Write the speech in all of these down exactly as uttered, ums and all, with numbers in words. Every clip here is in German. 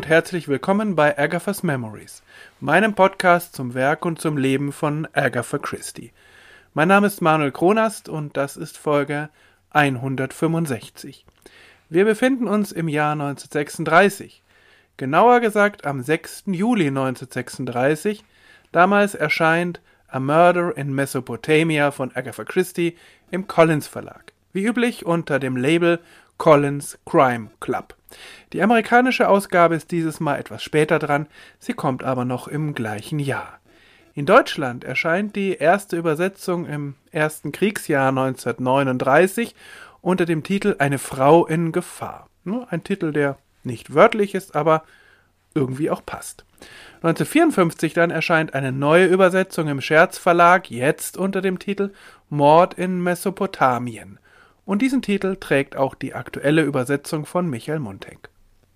und herzlich willkommen bei Agatha's Memories, meinem Podcast zum Werk und zum Leben von Agatha Christie. Mein Name ist Manuel Kronast und das ist Folge hundertfünfundsechzig. Wir befinden uns im Jahr neunzehnhundertsechsunddreißig, genauer gesagt am sechsten Juli neunzehnhundertsechsunddreißig. Damals erscheint A Murder in Mesopotamia von Agatha Christie im Collins Verlag, wie üblich unter dem Label Collins Crime Club. Die amerikanische Ausgabe ist dieses Mal etwas später dran, sie kommt aber noch im gleichen Jahr. In Deutschland erscheint die erste Übersetzung im ersten Kriegsjahr neunzehnhundertneununddreißig unter dem Titel Eine Frau in Gefahr. Ein Titel, der nicht wörtlich ist, aber irgendwie auch passt. neunzehnhundertvierundfünfzig dann erscheint eine neue Übersetzung im Scherz Verlag, jetzt unter dem Titel Mord in Mesopotamien. Und diesen Titel trägt auch die aktuelle Übersetzung von Michael Munteck.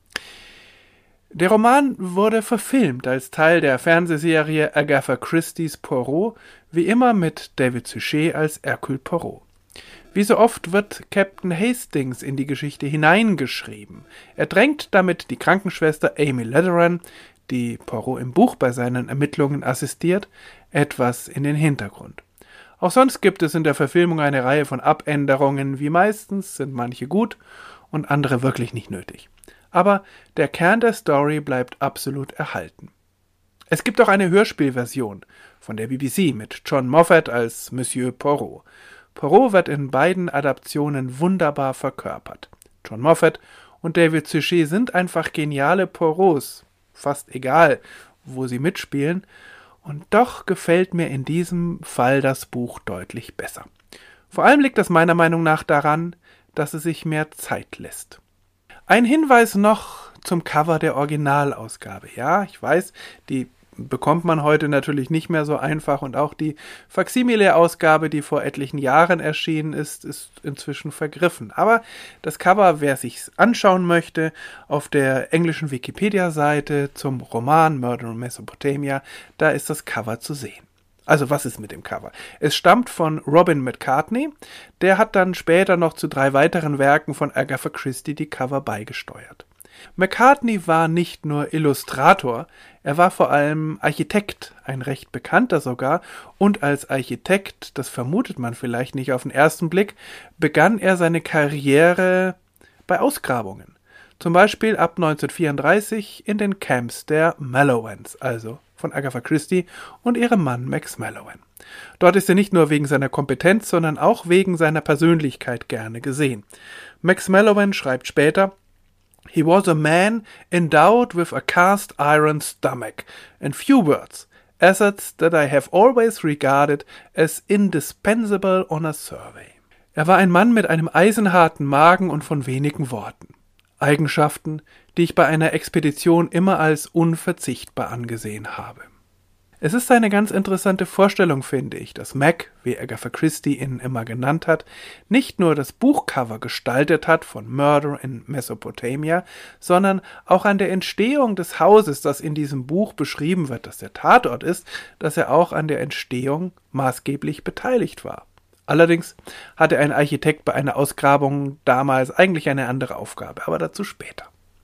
Der Roman wurde verfilmt als Teil der Fernsehserie Agatha Christie's Poirot, wie immer mit David Suchet als Hercule Poirot. Wie so oft wird Captain Hastings in die Geschichte hineingeschrieben. Er drängt damit die Krankenschwester Amy Lederan, die Poirot im Buch bei seinen Ermittlungen assistiert, etwas in den Hintergrund. Auch sonst gibt es in der Verfilmung eine Reihe von Abänderungen, wie meistens sind manche gut und andere wirklich nicht nötig. Aber der Kern der Story bleibt absolut erhalten. Es gibt auch eine Hörspielversion von der B B C mit John Moffat als Monsieur Poirot. Poirot wird in beiden Adaptionen wunderbar verkörpert. John Moffat und David Suchet sind einfach geniale Poirots, fast egal, wo sie mitspielen. Und doch gefällt mir in diesem Fall das Buch deutlich besser. Vor allem liegt das meiner Meinung nach daran, dass es sich mehr Zeit lässt. Ein Hinweis noch zum Cover der Originalausgabe. Ja, ich weiß, die bekommt man heute natürlich nicht mehr so einfach und auch die Faksimile-Ausgabe, die vor etlichen Jahren erschienen ist, ist inzwischen vergriffen. Aber das Cover, wer sich's anschauen möchte, auf der englischen Wikipedia-Seite zum Roman Murder in Mesopotamia, da ist das Cover zu sehen. Also was ist mit dem Cover? Es stammt von Robin McCartney, der hat dann später noch zu drei weiteren Werken von Agatha Christie die Cover beigesteuert. McCartney war nicht nur Illustrator, er war vor allem Architekt, ein recht bekannter sogar, und als Architekt, das vermutet man vielleicht nicht auf den ersten Blick, begann er seine Karriere bei Ausgrabungen. Zum Beispiel ab neunzehnhundertvierunddreißig in den Camps der Mallowans, also von Agatha Christie und ihrem Mann Max Mallowan. Dort ist er nicht nur wegen seiner Kompetenz, sondern auch wegen seiner Persönlichkeit gerne gesehen. Max Mallowan schreibt später: He was a man endowed with a cast iron stomach and few words, assets that I have always regarded as indispensable on a survey. Er war ein Mann mit einem eisenharten Magen und von wenigen Worten. Eigenschaften, die ich bei einer Expedition immer als unverzichtbar angesehen habe. Es ist eine ganz interessante Vorstellung, finde ich, dass Mac, wie Agatha Christie ihn immer genannt hat, nicht nur das Buchcover gestaltet hat von Murder in Mesopotamia, sondern auch an der Entstehung des Hauses, das in diesem Buch beschrieben wird, das der Tatort ist, dass er auch an der Entstehung maßgeblich beteiligt war. Allerdings hatte ein Architekt bei einer Ausgrabung damals eigentlich eine andere Aufgabe, aber dazu später.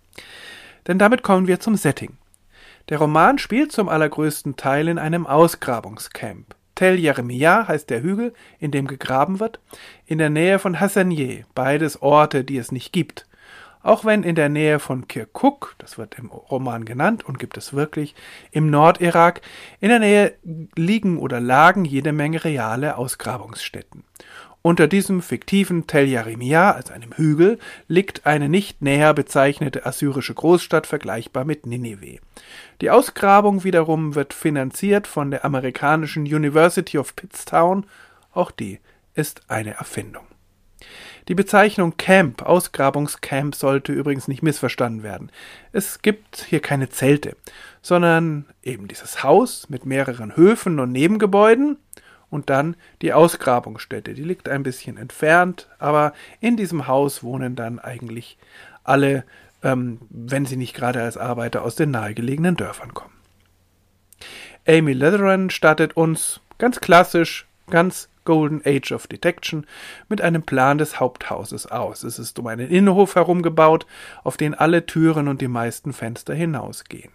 Denn damit kommen wir zum Setting. Der Roman spielt zum allergrößten Teil in einem Ausgrabungscamp. Tel Jeremiah heißt der Hügel, in dem gegraben wird, in der Nähe von Hassanieh, beides Orte, die es nicht gibt. Auch wenn in der Nähe von Kirkuk, das wird im Roman genannt und gibt es wirklich, im Nordirak, in der Nähe liegen oder lagen jede Menge reale Ausgrabungsstätten. Unter diesem fiktiven Tel Jeremiah, als einem Hügel, liegt eine nicht näher bezeichnete assyrische Großstadt vergleichbar mit Ninive. Die Ausgrabung wiederum wird finanziert von der amerikanischen University of Pittstown, auch die ist eine Erfindung. Die Bezeichnung Camp, Ausgrabungscamp, sollte übrigens nicht missverstanden werden. Es gibt hier keine Zelte, sondern eben dieses Haus mit mehreren Höfen und Nebengebäuden und dann die Ausgrabungsstätte. Die liegt ein bisschen entfernt, aber in diesem Haus wohnen dann eigentlich alle, ähm, wenn sie nicht gerade als Arbeiter aus den nahegelegenen Dörfern kommen. Amy Lederan stattet uns ganz klassisch, ganz Golden Age of Detection, mit einem Plan des Haupthauses aus. Es ist um einen Innenhof herum gebaut, auf den alle Türen und die meisten Fenster hinausgehen.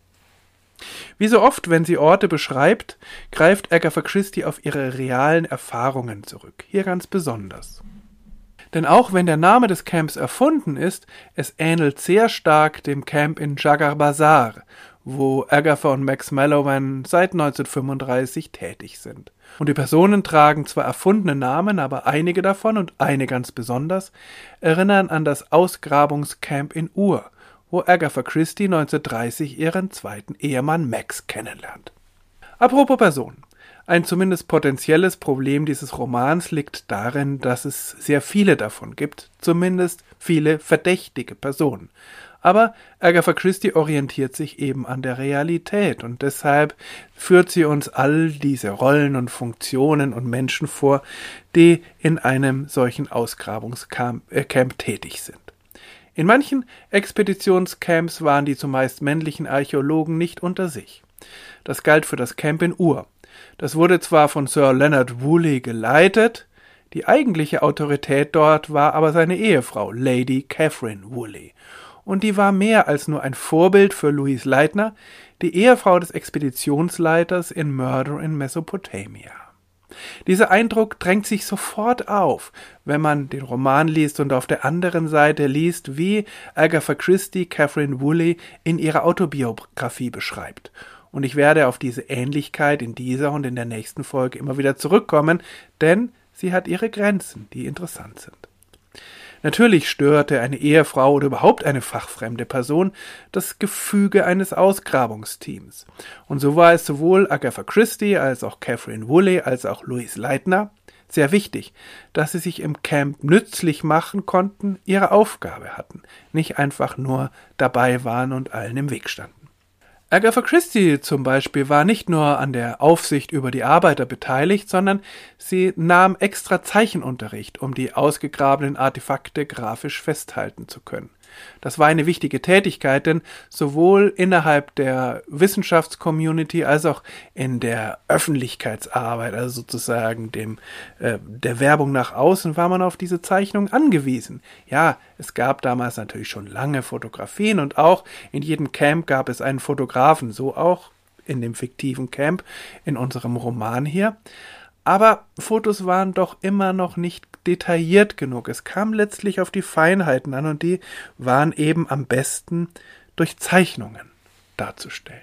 Wie so oft, wenn sie Orte beschreibt, greift Agatha Christie auf ihre realen Erfahrungen zurück. Hier ganz besonders. Denn auch wenn der Name des Camps erfunden ist, es ähnelt sehr stark dem Camp in Jagar Bazar, wo Agatha und Max Mallowan seit neunzehnhundertfünfunddreißig tätig sind. Und die Personen tragen zwar erfundene Namen, aber einige davon, und eine ganz besonders, erinnern an das Ausgrabungscamp in Ur, wo Agatha Christie neunzehnhundertdreißig ihren zweiten Ehemann Max kennenlernt. Apropos Personen. Ein zumindest potenzielles Problem dieses Romans liegt darin, dass es sehr viele davon gibt, zumindest viele verdächtige Personen. Aber Agatha Christie orientiert sich eben an der Realität und deshalb führt sie uns all diese Rollen und Funktionen und Menschen vor, die in einem solchen Ausgrabungscamp äh, Camp tätig sind. In manchen Expeditionscamps waren die zumeist männlichen Archäologen nicht unter sich. Das galt für das Camp in Ur. Das wurde zwar von Sir Leonard Woolley geleitet, die eigentliche Autorität dort war aber seine Ehefrau, Lady Catherine Woolley. Und die war mehr als nur ein Vorbild für Louise Leitner, die Ehefrau des Expeditionsleiters in Murder in Mesopotamia. Dieser Eindruck drängt sich sofort auf, wenn man den Roman liest und auf der anderen Seite liest, wie Agatha Christie Catherine Woolley in ihrer Autobiografie beschreibt. Und ich werde auf diese Ähnlichkeit in dieser und in der nächsten Folge immer wieder zurückkommen, denn sie hat ihre Grenzen, die interessant sind. Natürlich störte eine Ehefrau oder überhaupt eine fachfremde Person das Gefüge eines Ausgrabungsteams. Und so war es sowohl Agatha Christie als auch Catherine Woolley als auch Louise Leitner sehr wichtig, dass sie sich im Camp nützlich machen konnten, ihre Aufgabe hatten, nicht einfach nur dabei waren und allen im Weg standen. Agatha Christie zum Beispiel war nicht nur an der Aufsicht über die Arbeiter beteiligt, sondern sie nahm extra Zeichenunterricht, um die ausgegrabenen Artefakte grafisch festhalten zu können. Das war eine wichtige Tätigkeit, denn sowohl innerhalb der Wissenschaftscommunity als auch in der Öffentlichkeitsarbeit, also sozusagen dem äh, der Werbung nach außen, war man auf diese Zeichnung angewiesen. Ja, es gab damals natürlich schon lange Fotografien und auch in jedem Camp gab es einen Fotografen, so auch in dem fiktiven Camp in unserem Roman hier. Aber Fotos waren doch immer noch nicht detailliert genug. Es kam letztlich auf die Feinheiten an und die waren eben am besten durch Zeichnungen darzustellen.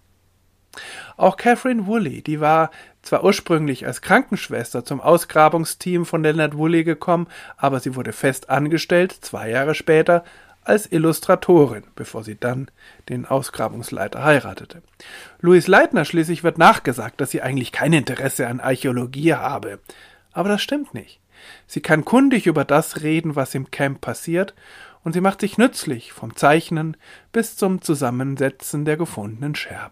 Auch Catherine Woolley, die war zwar ursprünglich als Krankenschwester zum Ausgrabungsteam von Leonard Woolley gekommen, aber sie wurde fest angestellt, zwei Jahre später, als Illustratorin, bevor sie dann den Ausgrabungsleiter heiratete. Louise Leitner schließlich wird nachgesagt, dass sie eigentlich kein Interesse an Archäologie habe. Aber das stimmt nicht. Sie kann kundig über das reden, was im Camp passiert, und sie macht sich nützlich, vom Zeichnen bis zum Zusammensetzen der gefundenen Scherben.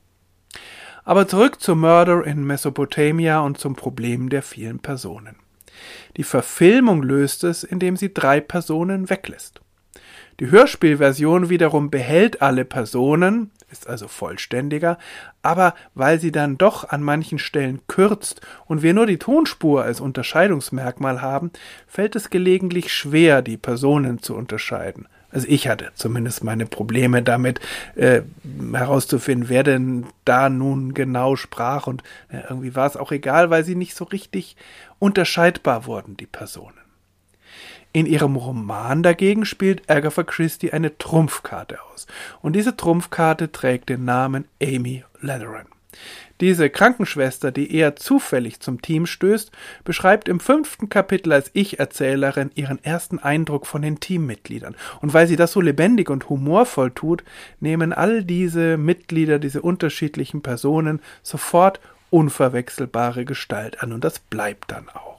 Aber zurück zu Murder in Mesopotamia und zum Problem der vielen Personen. Die Verfilmung löst es, indem sie drei Personen weglässt. Die Hörspielversion wiederum behält alle Personen, ist also vollständiger, aber weil sie dann doch an manchen Stellen kürzt und wir nur die Tonspur als Unterscheidungsmerkmal haben, fällt es gelegentlich schwer, die Personen zu unterscheiden. Also ich hatte zumindest meine Probleme damit, äh, herauszufinden, wer denn da nun genau sprach und äh, irgendwie war es auch egal, weil sie nicht so richtig unterscheidbar wurden, die Personen. In ihrem Roman dagegen spielt Agatha Christie eine Trumpfkarte aus. Und diese Trumpfkarte trägt den Namen Amy Letheren. Diese Krankenschwester, die eher zufällig zum Team stößt, beschreibt im fünften Kapitel als Ich-Erzählerin ihren ersten Eindruck von den Teammitgliedern. Und weil sie das so lebendig und humorvoll tut, nehmen all diese Mitglieder, diese unterschiedlichen Personen sofort unverwechselbare Gestalt an. Und das bleibt dann auch.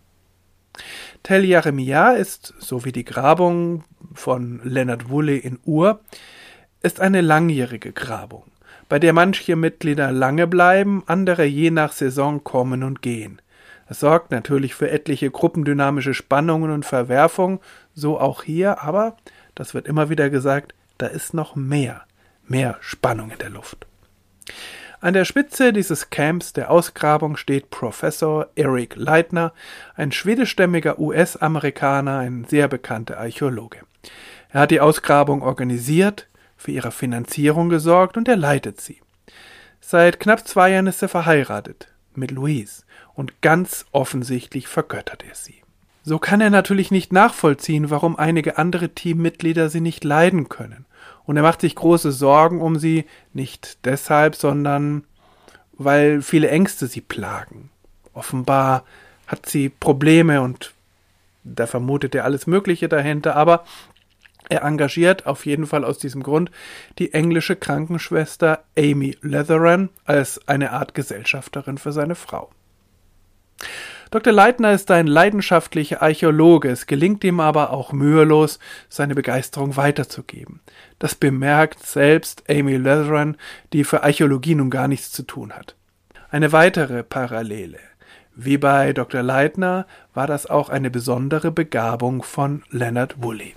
Tel Jeremiah ist, so wie die Grabung von Leonard Woolley in Ur, ist eine langjährige Grabung, bei der manche Mitglieder lange bleiben, andere je nach Saison kommen und gehen. Das sorgt natürlich für etliche gruppendynamische Spannungen und Verwerfungen, so auch hier, aber, das wird immer wieder gesagt, da ist noch mehr, mehr Spannung in der Luft. An der Spitze dieses Camps der Ausgrabung steht Professor Eric Leitner, ein schwedischstämmiger U S-Amerikaner, ein sehr bekannter Archäologe. Er hat die Ausgrabung organisiert, für ihre Finanzierung gesorgt und er leitet sie. Seit knapp zwei Jahren ist er verheiratet mit Louise und ganz offensichtlich vergöttert er sie. So kann er natürlich nicht nachvollziehen, warum einige andere Teammitglieder sie nicht leiden können. Und er macht sich große Sorgen um sie, nicht deshalb, sondern weil viele Ängste sie plagen. Offenbar hat sie Probleme und da vermutet er alles Mögliche dahinter, aber er engagiert auf jeden Fall aus diesem Grund die englische Krankenschwester Amy Leatheran als eine Art Gesellschafterin für seine Frau. Doktor Leitner ist ein leidenschaftlicher Archäologe, es gelingt ihm aber auch mühelos, seine Begeisterung weiterzugeben. Das bemerkt selbst Amy Leatheran, die für Archäologie nun gar nichts zu tun hat. Eine weitere Parallele. Wie bei Doktor Leitner war das auch eine besondere Begabung von Leonard Woolley.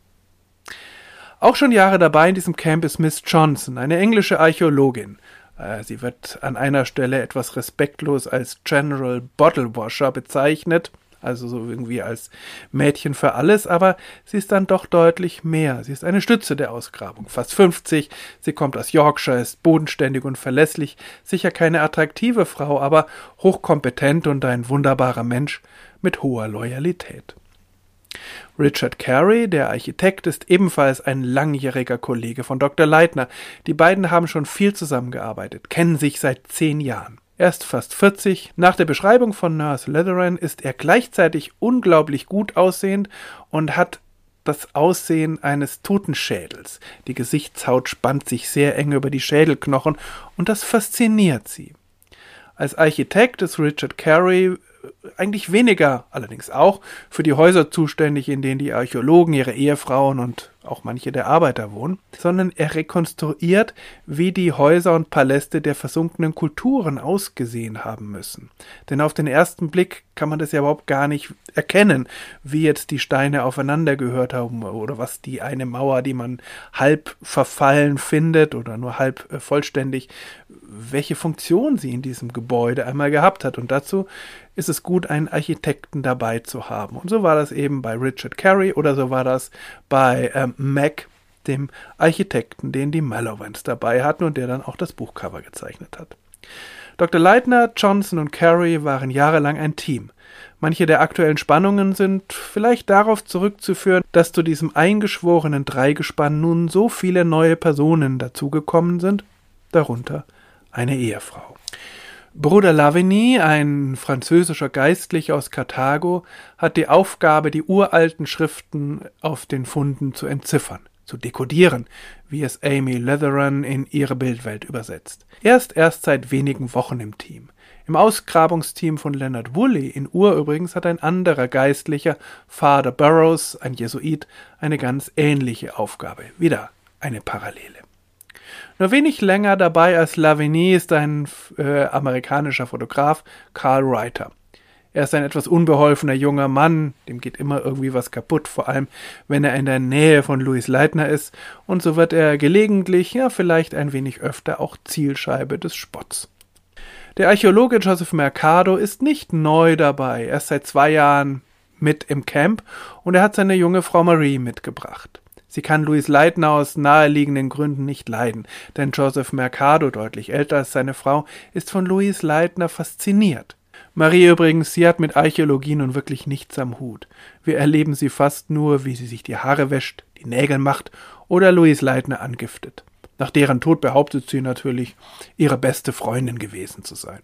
Auch schon Jahre dabei in diesem Camp ist Miss Johnson, eine englische Archäologin. Sie wird an einer Stelle etwas respektlos als General Bottle Washer bezeichnet, also so irgendwie als Mädchen für alles, aber sie ist dann doch deutlich mehr. Sie ist eine Stütze der Ausgrabung, fast fünfzig, sie kommt aus Yorkshire, ist bodenständig und verlässlich, sicher keine attraktive Frau, aber hochkompetent und ein wunderbarer Mensch mit hoher Loyalität. Richard Carey, der Architekt, ist ebenfalls ein langjähriger Kollege von Doktor Leitner. Die beiden haben schon viel zusammengearbeitet, kennen sich seit zehn Jahren. Er ist fast vierzig. Nach der Beschreibung von Nurse Leatheran ist er gleichzeitig unglaublich gut aussehend und hat das Aussehen eines Totenschädels. Die Gesichtshaut spannt sich sehr eng über die Schädelknochen und das fasziniert sie. Als Architekt ist Richard Carey eigentlich weniger, allerdings auch, für die Häuser zuständig, in denen die Archäologen, ihre Ehefrauen und auch manche der Arbeiter wohnen, sondern er rekonstruiert, wie die Häuser und Paläste der versunkenen Kulturen ausgesehen haben müssen. Denn auf den ersten Blick kann man das ja überhaupt gar nicht erkennen, wie jetzt die Steine aufeinander gehört haben oder was die eine Mauer, die man halb verfallen findet oder nur halb äh, vollständig, welche Funktion sie in diesem Gebäude einmal gehabt hat. Und dazu ist es gut, einen Architekten dabei zu haben. Und so war das eben bei Richard Carey oder so war das bei ähm, Mac, dem Architekten, den die Mallowans dabei hatten und der dann auch das Buchcover gezeichnet hat. Doktor Leitner, Johnson und Carey waren jahrelang ein Team. Manche der aktuellen Spannungen sind vielleicht darauf zurückzuführen, dass zu diesem eingeschworenen Dreigespann nun so viele neue Personen dazugekommen sind, darunter eine Ehefrau. Bruder Lavigny, ein französischer Geistlicher aus Karthago, hat die Aufgabe, die uralten Schriften auf den Funden zu entziffern, zu dekodieren, wie es Amy Leatheran in ihre Bildwelt übersetzt. Er ist erst seit wenigen Wochen im Team. Im Ausgrabungsteam von Leonard Woolley in Ur übrigens hat ein anderer Geistlicher, Father Burroughs, ein Jesuit, eine ganz ähnliche Aufgabe. Wieder eine Parallele. Nur wenig länger dabei als Lavigny ist ein äh, amerikanischer Fotograf, Carl Reiter. Er ist ein etwas unbeholfener junger Mann, dem geht immer irgendwie was kaputt, vor allem wenn er in der Nähe von Louise Leitner ist, und so wird er gelegentlich, ja vielleicht ein wenig öfter, auch Zielscheibe des Spotts. Der Archäologe Joseph Mercado ist nicht neu dabei, er ist seit zwei Jahren mit im Camp und er hat seine junge Frau Marie mitgebracht. Sie kann Louise Leitner aus naheliegenden Gründen nicht leiden, denn Joseph Mercado, deutlich älter als seine Frau, ist von Louise Leitner fasziniert. Marie übrigens, sie hat mit Archäologie nun wirklich nichts am Hut. Wir erleben sie fast nur, wie sie sich die Haare wäscht, die Nägel macht oder Louise Leitner angiftet. Nach deren Tod behauptet sie natürlich, ihre beste Freundin gewesen zu sein.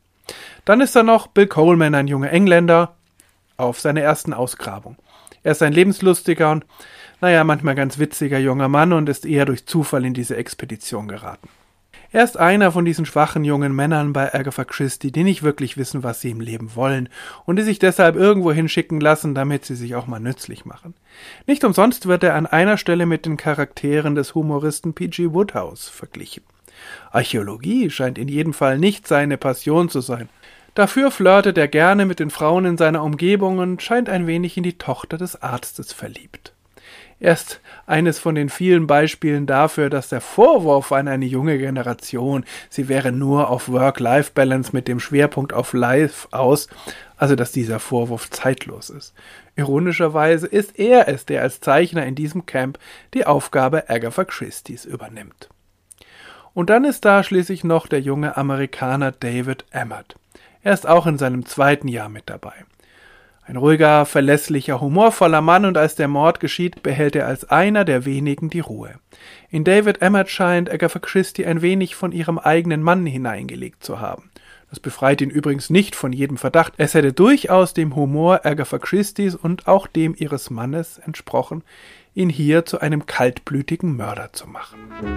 Dann ist da noch Bill Coleman, ein junger Engländer, auf seiner ersten Ausgrabung. Er ist ein lebenslustiger und naja, manchmal ganz witziger junger Mann und ist eher durch Zufall in diese Expedition geraten. Er ist einer von diesen schwachen jungen Männern bei Agatha Christie, die nicht wirklich wissen, was sie im Leben wollen und die sich deshalb irgendwo hinschicken lassen, damit sie sich auch mal nützlich machen. Nicht umsonst wird er an einer Stelle mit den Charakteren des Humoristen P G Wodehouse verglichen. Archäologie scheint in jedem Fall nicht seine Passion zu sein. Dafür flirtet er gerne mit den Frauen in seiner Umgebung und scheint ein wenig in die Tochter des Arztes verliebt. Er ist eines von den vielen Beispielen dafür, dass der Vorwurf an eine junge Generation, sie wäre nur auf Work-Life-Balance mit dem Schwerpunkt auf Life aus, also dass dieser Vorwurf zeitlos ist. Ironischerweise ist er es, der als Zeichner in diesem Camp die Aufgabe Agatha Christies übernimmt. Und dann ist da schließlich noch der junge Amerikaner David Emmert. Er ist auch in seinem zweiten Jahr mit dabei. Ein ruhiger, verlässlicher, humorvoller Mann, und als der Mord geschieht, behält er als einer der wenigen die Ruhe. In David Emmert scheint Agatha Christie ein wenig von ihrem eigenen Mann hineingelegt zu haben. Das befreit ihn übrigens nicht von jedem Verdacht. Es hätte durchaus dem Humor Agatha Christies und auch dem ihres Mannes entsprochen, ihn hier zu einem kaltblütigen Mörder zu machen.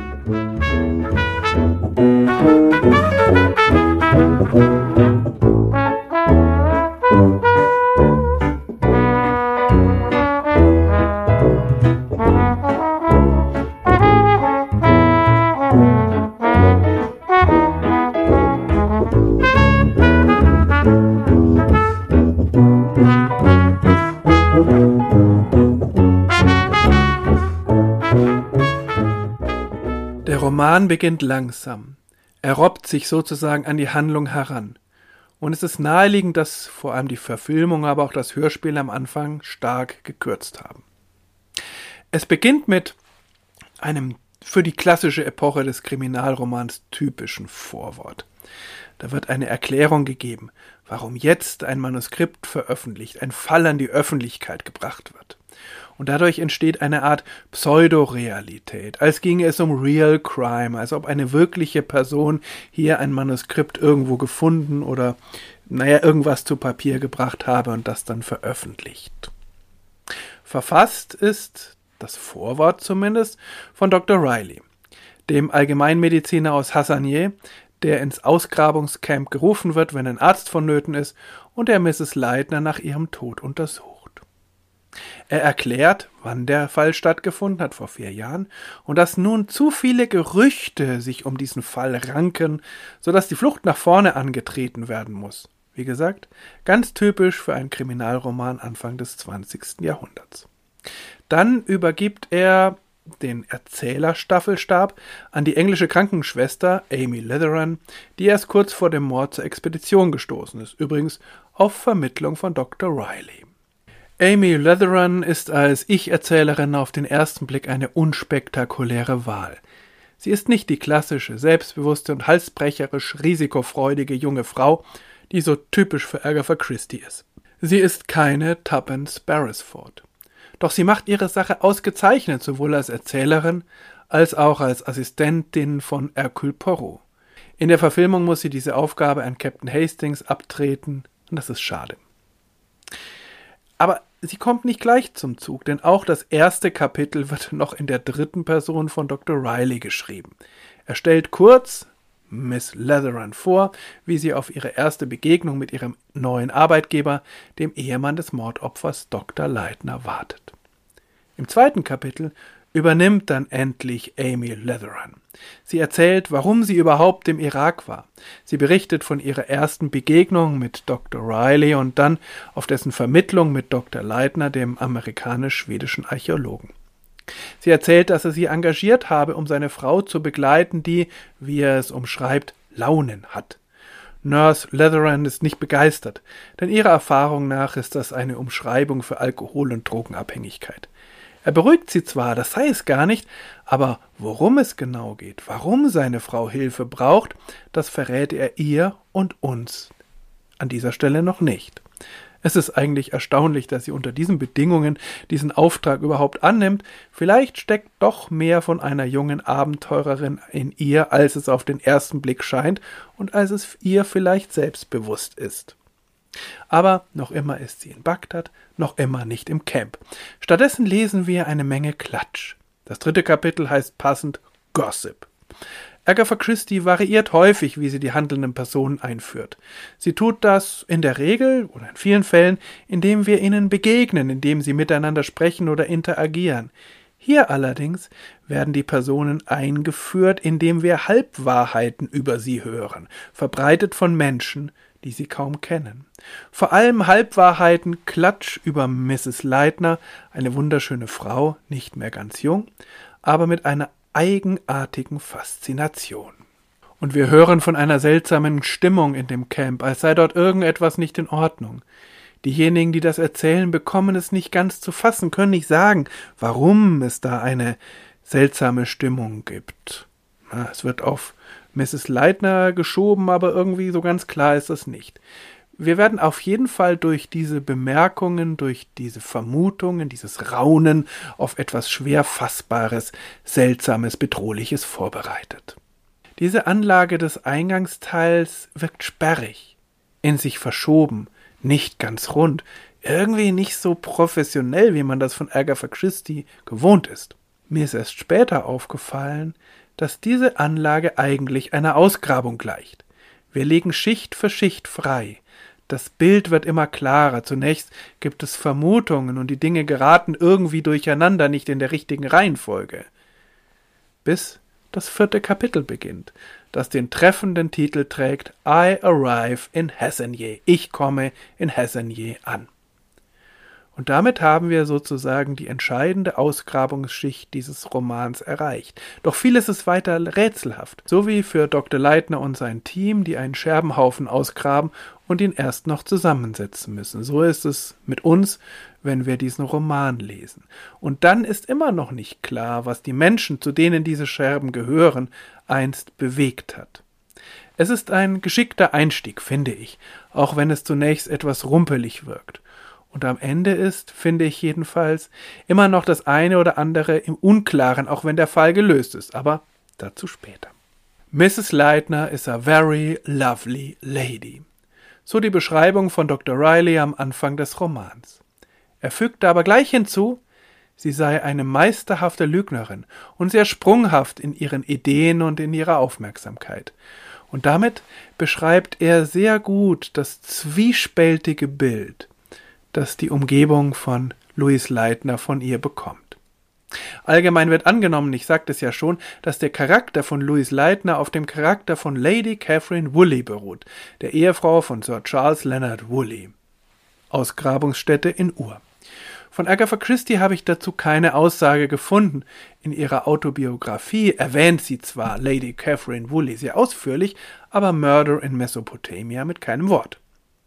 Der Roman beginnt langsam. Er robbt sich sozusagen an die Handlung heran. Und es ist naheliegend, dass vor allem die Verfilmung, aber auch das Hörspiel am Anfang stark gekürzt haben. Es beginnt mit einem für die klassische Epoche des Kriminalromans typischen Vorwort. Da wird eine Erklärung gegeben, warum jetzt ein Manuskript veröffentlicht, ein Fall an die Öffentlichkeit gebracht wird. Und dadurch entsteht eine Art Pseudorealität, als ginge es um Real Crime, als ob eine wirkliche Person hier ein Manuskript irgendwo gefunden oder, naja, irgendwas zu Papier gebracht habe und das dann veröffentlicht. Verfasst ist, das Vorwort zumindest, von Doktor Riley, dem Allgemeinmediziner aus Hassanieh, der ins Ausgrabungscamp gerufen wird, wenn ein Arzt vonnöten ist, und der Misses Leitner nach ihrem Tod untersucht. Er erklärt, wann der Fall stattgefunden hat, vor vier Jahren, und dass nun zu viele Gerüchte sich um diesen Fall ranken, sodass die Flucht nach vorne angetreten werden muss. Wie gesagt, ganz typisch für einen Kriminalroman Anfang des zwanzigsten Jahrhunderts. Dann übergibt er den Erzählerstaffelstab an die englische Krankenschwester Amy Letheran, die erst kurz vor dem Mord zur Expedition gestoßen ist, übrigens auf Vermittlung von Doktor Riley. Amy Letheran ist als Ich-Erzählerin auf den ersten Blick eine unspektakuläre Wahl. Sie ist nicht die klassische, selbstbewusste und halsbrecherisch risikofreudige junge Frau, die so typisch für Agatha Christie ist. Sie ist keine Tuppence Beresford. Doch sie macht ihre Sache ausgezeichnet, sowohl als Erzählerin als auch als Assistentin von Hercule Poirot. In der Verfilmung muss sie diese Aufgabe an Captain Hastings abtreten, und das ist schade. Aber sie kommt nicht gleich zum Zug, denn auch das erste Kapitel wird noch in der dritten Person von Doktor Riley geschrieben. Er stellt kurz Miss Letheran vor, wie sie auf ihre erste Begegnung mit ihrem neuen Arbeitgeber, dem Ehemann des Mordopfers Doktor Leitner, wartet. Im zweiten Kapitel übernimmt dann endlich Amy Letheran. Sie erzählt, warum sie überhaupt im Irak war. Sie berichtet von ihrer ersten Begegnung mit Doktor Riley und dann auf dessen Vermittlung mit Doktor Leitner, dem amerikanisch-schwedischen Archäologen. Sie erzählt, dass er sie engagiert habe, um seine Frau zu begleiten, die, wie er es umschreibt, Launen hat. Nurse Letheran ist nicht begeistert, denn ihrer Erfahrung nach ist das eine Umschreibung für Alkohol- und Drogenabhängigkeit. Er beruhigt sie zwar, das sei es gar nicht, aber worum es genau geht, warum seine Frau Hilfe braucht, das verrät er ihr und uns an dieser Stelle noch nicht. Es ist eigentlich erstaunlich, dass sie unter diesen Bedingungen diesen Auftrag überhaupt annimmt. Vielleicht steckt doch mehr von einer jungen Abenteurerin in ihr, als es auf den ersten Blick scheint und als es ihr vielleicht selbstbewusst ist. Aber noch immer ist sie in Bagdad, noch immer nicht im Camp. Stattdessen lesen wir eine Menge Klatsch. Das dritte Kapitel heißt passend Gossip. Agatha Christie variiert häufig, wie sie die handelnden Personen einführt. Sie tut das in der Regel oder in vielen Fällen, indem wir ihnen begegnen, indem sie miteinander sprechen oder interagieren. Hier allerdings werden die Personen eingeführt, indem wir Halbwahrheiten über sie hören, verbreitet von Menschen, die sie kaum kennen. Vor allem Halbwahrheiten, Klatsch über Misses Leitner, eine wunderschöne Frau, nicht mehr ganz jung, aber mit einer eigenartigen Faszination. Und wir hören von einer seltsamen Stimmung in dem Camp, als sei dort irgendetwas nicht in Ordnung. Diejenigen, die das erzählen, bekommen es nicht ganz zu fassen, können nicht sagen, warum es da eine seltsame Stimmung gibt. Na, es wird auf Misses Leitner geschoben, aber irgendwie so ganz klar ist das nicht. Wir werden auf jeden Fall durch diese Bemerkungen, durch diese Vermutungen, dieses Raunen auf etwas schwer Fassbares, Seltsames, Bedrohliches vorbereitet. Diese Anlage des Eingangsteils wirkt sperrig, in sich verschoben, nicht ganz rund, irgendwie nicht so professionell, wie man das von Agatha Christie gewohnt ist. Mir ist erst später aufgefallen, dass diese Anlage eigentlich einer Ausgrabung gleicht. Wir legen Schicht für Schicht frei. Das Bild wird immer klarer. Zunächst gibt es Vermutungen und die Dinge geraten irgendwie durcheinander, nicht in der richtigen Reihenfolge. Bis das vierte Kapitel beginnt, das den treffenden Titel trägt I arrive in Hessenje. Ich komme in Hessenje an. Und damit haben wir sozusagen die entscheidende Ausgrabungsschicht dieses Romans erreicht. Doch vieles ist weiter rätselhaft, so wie für Doktor Leitner und sein Team, die einen Scherbenhaufen ausgraben und ihn erst noch zusammensetzen müssen. So ist es mit uns, wenn wir diesen Roman lesen. Und dann ist immer noch nicht klar, was die Menschen, zu denen diese Scherben gehören, einst bewegt hat. Es ist ein geschickter Einstieg, finde ich, auch wenn es zunächst etwas rumpelig wirkt. Und am Ende ist, finde ich jedenfalls, immer noch das eine oder andere im Unklaren, auch wenn der Fall gelöst ist, aber dazu später. Misses Leitner is a very lovely lady. So die Beschreibung von Doktor Riley am Anfang des Romans. Er fügte aber gleich hinzu, sie sei eine meisterhafte Lügnerin und sehr sprunghaft in ihren Ideen und in ihrer Aufmerksamkeit. Und damit beschreibt er sehr gut das zwiespältige Bild, das die Umgebung von Louise Leitner von ihr bekommt. Allgemein wird angenommen, ich sagte es ja schon, dass der Charakter von Louise Leitner auf dem Charakter von Lady Catherine Woolley beruht, der Ehefrau von Sir Charles Leonard Woolley. Ausgrabungsstätte in Ur. Von Agatha Christie habe ich dazu keine Aussage gefunden. In ihrer Autobiografie erwähnt sie zwar Lady Catherine Woolley sehr ausführlich, aber Murder in Mesopotamia mit keinem Wort.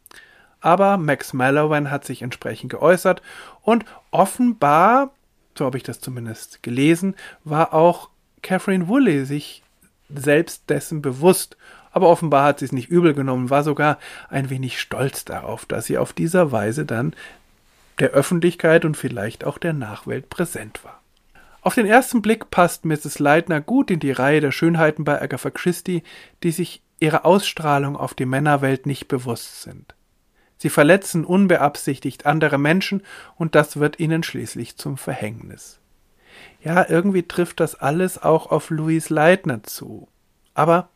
Aber Max Mallowan hat sich entsprechend geäußert und offenbar, so habe ich das zumindest gelesen, war auch Catherine Woolley sich selbst dessen bewusst. Aber offenbar hat sie es nicht übel genommen, war sogar ein wenig stolz darauf, dass sie auf dieser Weise dann der Öffentlichkeit und vielleicht auch der Nachwelt präsent war. Auf den ersten Blick passt Misses Leitner gut in die Reihe der Schönheiten bei Agatha Christie, die sich ihrer Ausstrahlung auf die Männerwelt nicht bewusst sind. Sie verletzen unbeabsichtigt andere Menschen und das wird ihnen schließlich zum Verhängnis. Ja, irgendwie trifft das alles auch auf Louise Leitner zu. Aber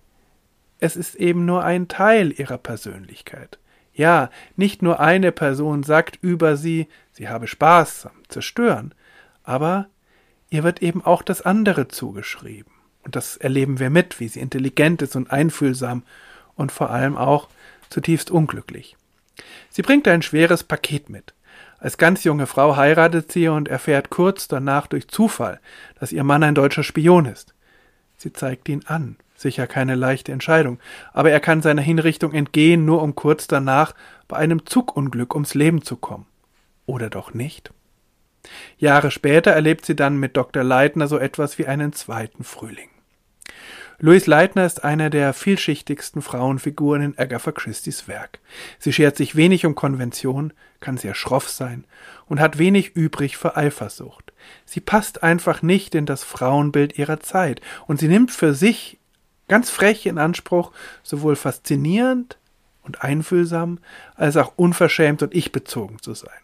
es ist eben nur ein Teil ihrer Persönlichkeit. Ja, nicht nur eine Person sagt über sie, sie habe Spaß am Zerstören, aber ihr wird eben auch das andere zugeschrieben. Und das erleben wir mit, wie sie intelligent ist und einfühlsam und vor allem auch zutiefst unglücklich. Sie bringt ein schweres Paket mit. Als ganz junge Frau heiratet sie und erfährt kurz danach durch Zufall, dass ihr Mann ein deutscher Spion ist. Sie zeigt ihn an, sicher keine leichte Entscheidung, aber er kann seiner Hinrichtung entgehen, nur um kurz danach bei einem Zugunglück ums Leben zu kommen. Oder doch nicht? Jahre später erlebt sie dann mit Doktor Leitner so etwas wie einen zweiten Frühling. Louise Leitner ist eine der vielschichtigsten Frauenfiguren in Agatha Christies Werk. Sie schert sich wenig um Konvention, kann sehr schroff sein und hat wenig übrig für Eifersucht. Sie passt einfach nicht in das Frauenbild ihrer Zeit und sie nimmt für sich ganz frech in Anspruch, sowohl faszinierend und einfühlsam als auch unverschämt und ich-bezogen zu sein.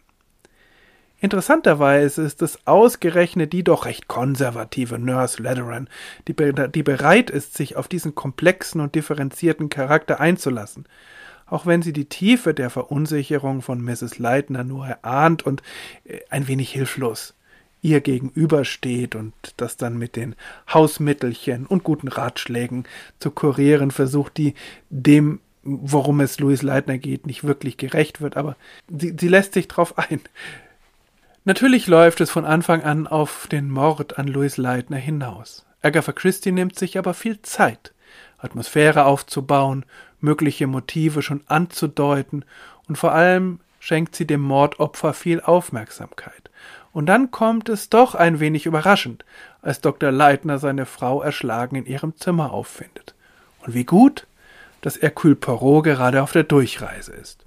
Interessanterweise ist es ausgerechnet die doch recht konservative Nurse Lederan, die, be- die bereit ist, sich auf diesen komplexen und differenzierten Charakter einzulassen, auch wenn sie die Tiefe der Verunsicherung von Misses Leitner nur erahnt und äh, ein wenig hilflos ihr gegenübersteht und das dann mit den Hausmittelchen und guten Ratschlägen zu kurieren versucht, die dem worum es Louise Leitner geht, nicht wirklich gerecht wird, aber sie, sie lässt sich drauf ein. Natürlich läuft es von Anfang an auf den Mord an Louise Leitner hinaus. Agatha Christie nimmt sich aber viel Zeit, Atmosphäre aufzubauen, mögliche Motive schon anzudeuten und vor allem schenkt sie dem Mordopfer viel Aufmerksamkeit. Und dann kommt es doch ein wenig überraschend, als Doktor Leitner seine Frau erschlagen in ihrem Zimmer auffindet. Und wie gut, dass Hercule Poirot gerade auf der Durchreise ist.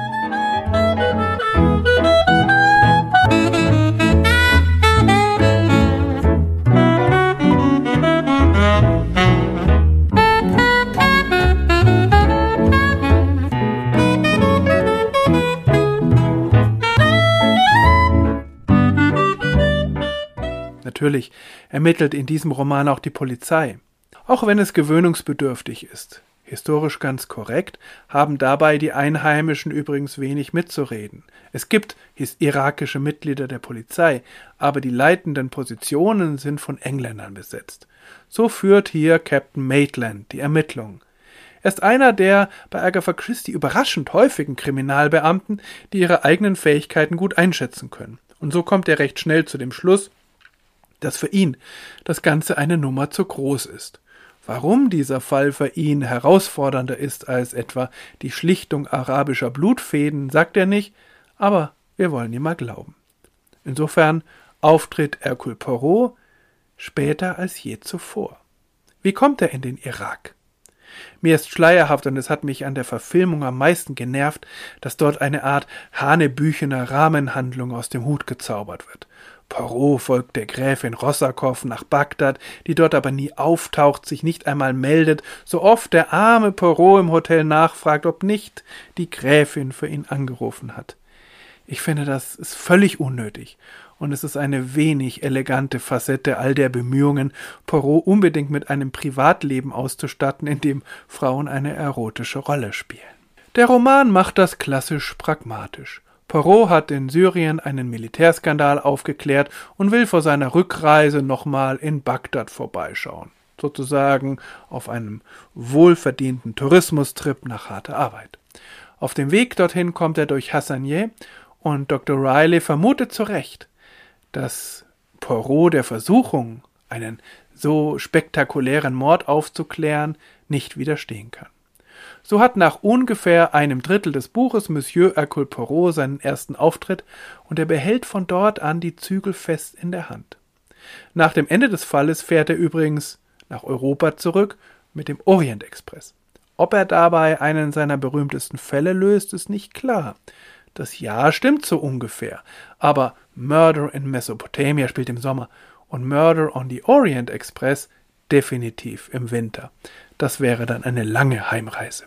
Natürlich ermittelt in diesem Roman auch die Polizei. Auch wenn es gewöhnungsbedürftig ist, historisch ganz korrekt, haben dabei die Einheimischen übrigens wenig mitzureden. Es gibt irakische Mitglieder der Polizei, aber die leitenden Positionen sind von Engländern besetzt. So führt hier Captain Maitland die Ermittlungen. Er ist einer der bei Agatha Christie überraschend häufigen Kriminalbeamten, die ihre eigenen Fähigkeiten gut einschätzen können. Und so kommt er recht schnell zu dem Schluss, dass für ihn das Ganze eine Nummer zu groß ist. Warum dieser Fall für ihn herausfordernder ist als etwa die Schlichtung arabischer Blutfäden, sagt er nicht, aber wir wollen ihm mal glauben. Insofern auftritt Hercule Poirot später als je zuvor. Wie kommt er in den Irak? Mir ist schleierhaft und es hat mich an der Verfilmung am meisten genervt, dass dort eine Art hanebüchener Rahmenhandlung aus dem Hut gezaubert wird. Poirot folgt der Gräfin Rossakow nach Bagdad, die dort aber nie auftaucht, sich nicht einmal meldet, so oft der arme Poirot im Hotel nachfragt, ob nicht die Gräfin für ihn angerufen hat. Ich finde, das ist völlig unnötig und es ist eine wenig elegante Facette all der Bemühungen, Poirot unbedingt mit einem Privatleben auszustatten, in dem Frauen eine erotische Rolle spielen. Der Roman macht das klassisch pragmatisch. Poirot hat in Syrien einen Militärskandal aufgeklärt und will vor seiner Rückreise nochmal in Bagdad vorbeischauen. Sozusagen auf einem wohlverdienten Tourismustrip nach harter Arbeit. Auf dem Weg dorthin kommt er durch Hassanieh und Doktor Riley vermutet zu Recht, dass Poirot der Versuchung, einen so spektakulären Mord aufzuklären, nicht widerstehen kann. So hat nach ungefähr einem Drittel des Buches Monsieur Hercule Poirot seinen ersten Auftritt und er behält von dort an die Zügel fest in der Hand. Nach dem Ende des Falles fährt er übrigens nach Europa zurück mit dem Orient Express. Ob er dabei einen seiner berühmtesten Fälle löst, ist nicht klar. Das Jahr stimmt so ungefähr, aber Murder in Mesopotamia spielt im Sommer und Murder on the Orient Express definitiv im Winter. Das wäre dann eine lange Heimreise.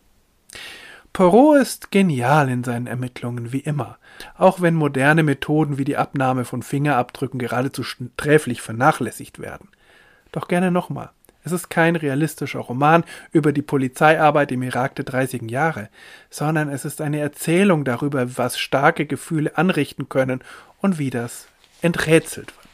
Poirot ist genial in seinen Ermittlungen, wie immer, auch wenn moderne Methoden wie die Abnahme von Fingerabdrücken geradezu sträflich vernachlässigt werden. Doch gerne nochmal. Es ist kein realistischer Roman über die Polizeiarbeit im Irak der dreißiger Jahre, sondern es ist eine Erzählung darüber, was starke Gefühle anrichten können und wie das enträtselt wird.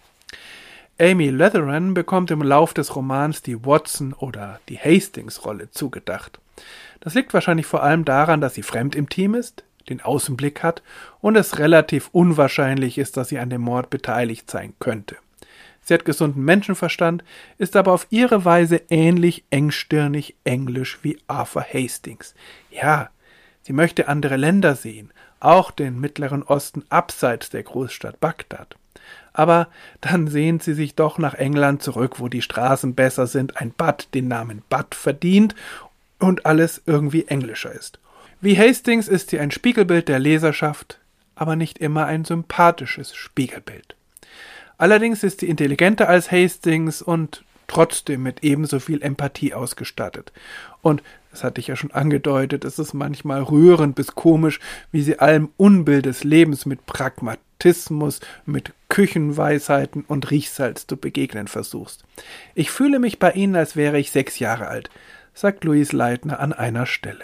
Amy Letheran bekommt im Lauf des Romans die Watson- oder die Hastings-Rolle zugedacht. Das liegt wahrscheinlich vor allem daran, dass sie fremd im Team ist, den Außenblick hat und es relativ unwahrscheinlich ist, dass sie an dem Mord beteiligt sein könnte. Sie hat gesunden Menschenverstand, ist aber auf ihre Weise ähnlich engstirnig englisch wie Arthur Hastings. Ja, sie möchte andere Länder sehen, auch den Mittleren Osten abseits der Großstadt Bagdad. Aber dann sehnt sie sich doch nach England zurück, wo die Straßen besser sind, ein Bad den Namen Bad verdient und alles irgendwie englischer ist. Wie Hastings ist sie ein Spiegelbild der Leserschaft, aber nicht immer ein sympathisches Spiegelbild. Allerdings ist sie intelligenter als Hastings und trotzdem mit ebenso viel Empathie ausgestattet. Und, das hatte ich ja schon angedeutet, es ist manchmal rührend bis komisch, wie sie allem Unbill des Lebens mit Pragmatismus, mit Küchenweisheiten und Riechsalz zu begegnen versuchst. Ich fühle mich bei ihnen, als wäre ich sechs Jahre alt, sagt Louise Leitner an einer Stelle.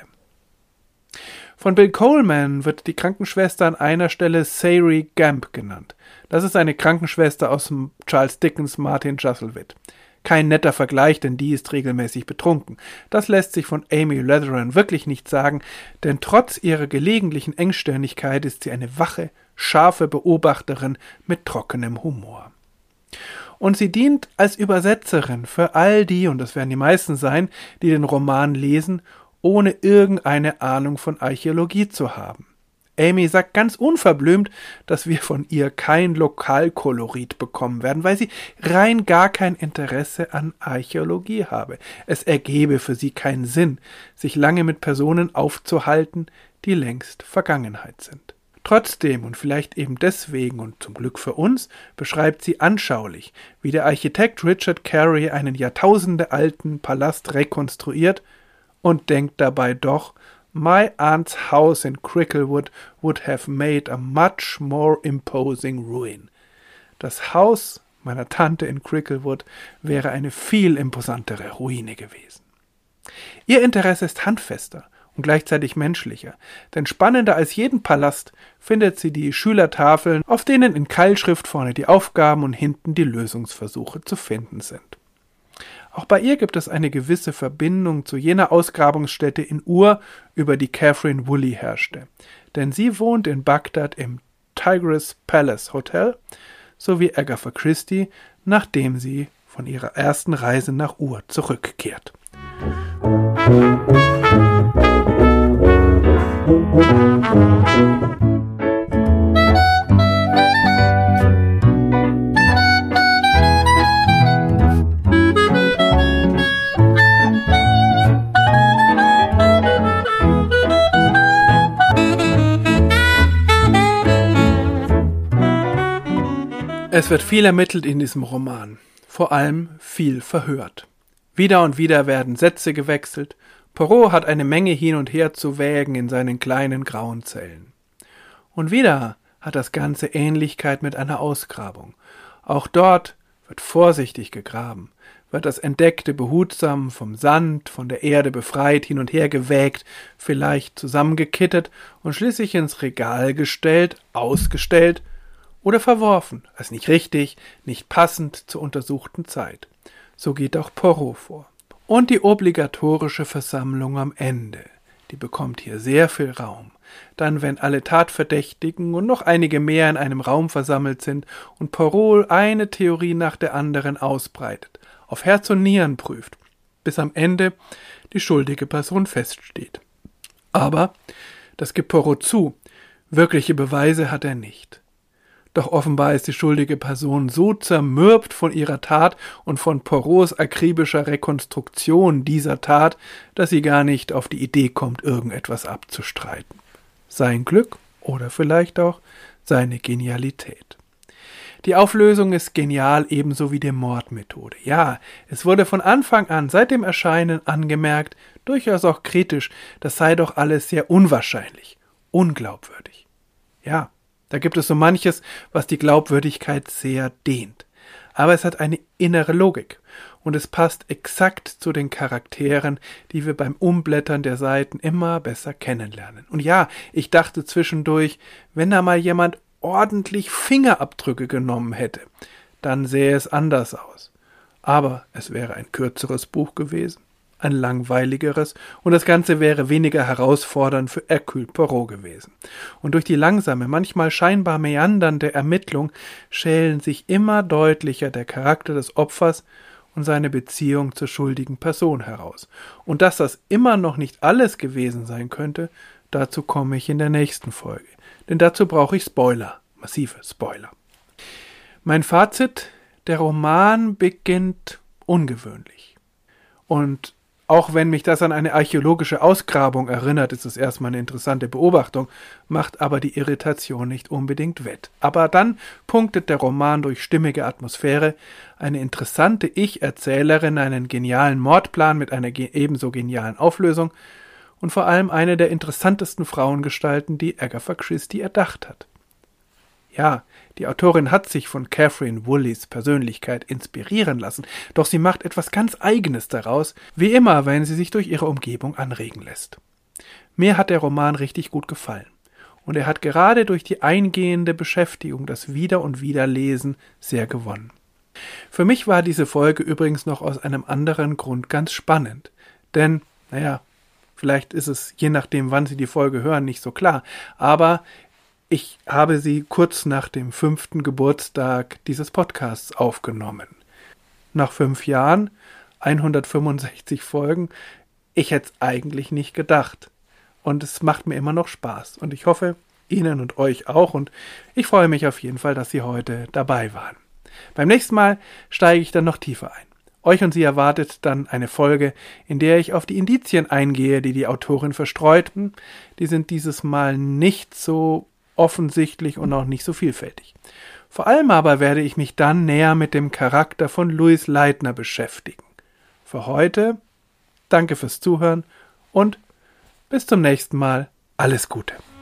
Von Bill Coleman wird die Krankenschwester an einer Stelle Sairey Gamp genannt. Das ist eine Krankenschwester aus dem Charles Dickens Martin Chuzzlewit. Kein netter Vergleich, denn die ist regelmäßig betrunken. Das lässt sich von Amy Leathern wirklich nicht sagen, denn trotz ihrer gelegentlichen Engstirnigkeit ist sie eine wache, scharfe Beobachterin mit trockenem Humor. Und sie dient als Übersetzerin für all die, und das werden die meisten sein, die den Roman lesen, ohne irgendeine Ahnung von Archäologie zu haben. Amy sagt ganz unverblümt, dass wir von ihr kein Lokalkolorit bekommen werden, weil sie rein gar kein Interesse an Archäologie habe. Es ergebe für sie keinen Sinn, sich lange mit Personen aufzuhalten, die längst Vergangenheit sind. Trotzdem und vielleicht eben deswegen und zum Glück für uns beschreibt sie anschaulich, wie der Architekt Richard Carey einen jahrtausendealten Palast rekonstruiert und denkt dabei doch, My aunt's house in Cricklewood would have made a much more imposing ruin. Das Haus meiner Tante in Cricklewood wäre eine viel imposantere Ruine gewesen. Ihr Interesse ist handfester und gleichzeitig menschlicher, denn spannender als jeden Palast findet sie die Schülertafeln, auf denen in Keilschrift vorne die Aufgaben und hinten die Lösungsversuche zu finden sind. Auch bei ihr gibt es eine gewisse Verbindung zu jener Ausgrabungsstätte in Ur, über die Catherine Woolley herrschte. Denn sie wohnt in Bagdad im Tigris Palace Hotel, sowie Agatha Christie, nachdem sie von ihrer ersten Reise nach Ur zurückkehrt. Es wird viel ermittelt in diesem Roman, vor allem viel verhört. Wieder und wieder werden Sätze gewechselt, Poirot hat eine Menge hin und her zu wägen in seinen kleinen grauen Zellen. Und wieder hat das Ganze Ähnlichkeit mit einer Ausgrabung. Auch dort wird vorsichtig gegraben, wird das Entdeckte behutsam vom Sand, von der Erde befreit, hin und her gewägt, vielleicht zusammengekittet und schließlich ins Regal gestellt, ausgestellt oder verworfen, als nicht richtig, nicht passend zur untersuchten Zeit. So geht auch Poirot vor. Und die obligatorische Versammlung am Ende, die bekommt hier sehr viel Raum. Dann, wenn alle Tatverdächtigen und noch einige mehr in einem Raum versammelt sind und Poirot eine Theorie nach der anderen ausbreitet, auf Herz und Nieren prüft, bis am Ende die schuldige Person feststeht. Aber, das gibt Poirot zu, wirkliche Beweise hat er nicht. Doch offenbar ist die schuldige Person so zermürbt von ihrer Tat und von Poirots akribischer Rekonstruktion dieser Tat, dass sie gar nicht auf die Idee kommt, irgendetwas abzustreiten. Sein Glück oder vielleicht auch seine Genialität. Die Auflösung ist genial, ebenso wie die Mordmethode. Ja, es wurde von Anfang an, seit dem Erscheinen angemerkt, durchaus auch kritisch, das sei doch alles sehr unwahrscheinlich, unglaubwürdig. Ja, da gibt es so manches, was die Glaubwürdigkeit sehr dehnt. Aber es hat eine innere Logik und es passt exakt zu den Charakteren, die wir beim Umblättern der Seiten immer besser kennenlernen. Und ja, ich dachte zwischendurch, wenn da mal jemand ordentlich Fingerabdrücke genommen hätte, dann sähe es anders aus. Aber es wäre ein kürzeres Buch gewesen, ein langweiligeres, und das Ganze wäre weniger herausfordernd für Hercule Poirot gewesen. Und durch die langsame, manchmal scheinbar meandernde Ermittlung schälen sich immer deutlicher der Charakter des Opfers und seine Beziehung zur schuldigen Person heraus. Und dass das immer noch nicht alles gewesen sein könnte, dazu komme ich in der nächsten Folge. Denn dazu brauche ich Spoiler, massive Spoiler. Mein Fazit: Der Roman beginnt ungewöhnlich. Und auch wenn mich das an eine archäologische Ausgrabung erinnert, ist es erstmal eine interessante Beobachtung, macht aber die Irritation nicht unbedingt wett. Aber dann punktet der Roman durch stimmige Atmosphäre, eine interessante Ich-Erzählerin, einen genialen Mordplan mit einer ge- ebenso genialen Auflösung und vor allem eine der interessantesten Frauengestalten, die Agatha Christie erdacht hat. Ja, die Autorin hat sich von Catherine Woolleys Persönlichkeit inspirieren lassen, doch sie macht etwas ganz Eigenes daraus, wie immer, wenn sie sich durch ihre Umgebung anregen lässt. Mir hat der Roman richtig gut gefallen. Und er hat gerade durch die eingehende Beschäftigung, das Wieder- und Wiederlesen, sehr gewonnen. Für mich war diese Folge übrigens noch aus einem anderen Grund ganz spannend. Denn, naja, vielleicht ist es, je nachdem, wann Sie die Folge hören, nicht so klar. Aber ich habe sie kurz nach dem fünften Geburtstag dieses Podcasts aufgenommen. Nach fünf Jahren, hundertfünfundsechzig Folgen, ich hätte es eigentlich nicht gedacht. Und es macht mir immer noch Spaß. Und ich hoffe, Ihnen und euch auch. Und ich freue mich auf jeden Fall, dass Sie heute dabei waren. Beim nächsten Mal steige ich dann noch tiefer ein. Euch und Sie erwartet dann eine Folge, in der ich auf die Indizien eingehe, die die Autorin verstreut. Die sind dieses Mal nicht so offensichtlich und auch nicht so vielfältig. Vor allem aber werde ich mich dann näher mit dem Charakter von Louis Leitner beschäftigen. Für heute danke fürs Zuhören und bis zum nächsten Mal. Alles Gute.